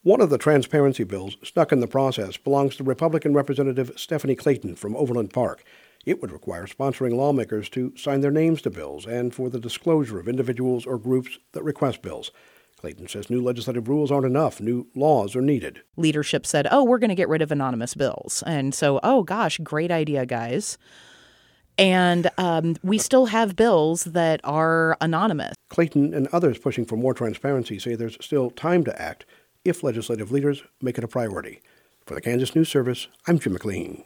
One of the transparency bills stuck in the process belongs to Republican Representative Stephanie Clayton from Overland Park. It would require sponsoring lawmakers to sign their names to bills and for the disclosure of individuals or groups that request bills. Clayton says new legislative rules aren't enough. New laws are needed. Leadership said, we're going to get rid of anonymous bills. And so, gosh, great idea, guys. And we still have bills that are anonymous. Clayton and others pushing for more transparency say there's still time to act if legislative leaders make it a priority. For the Kansas News Service, I'm Jim McLean.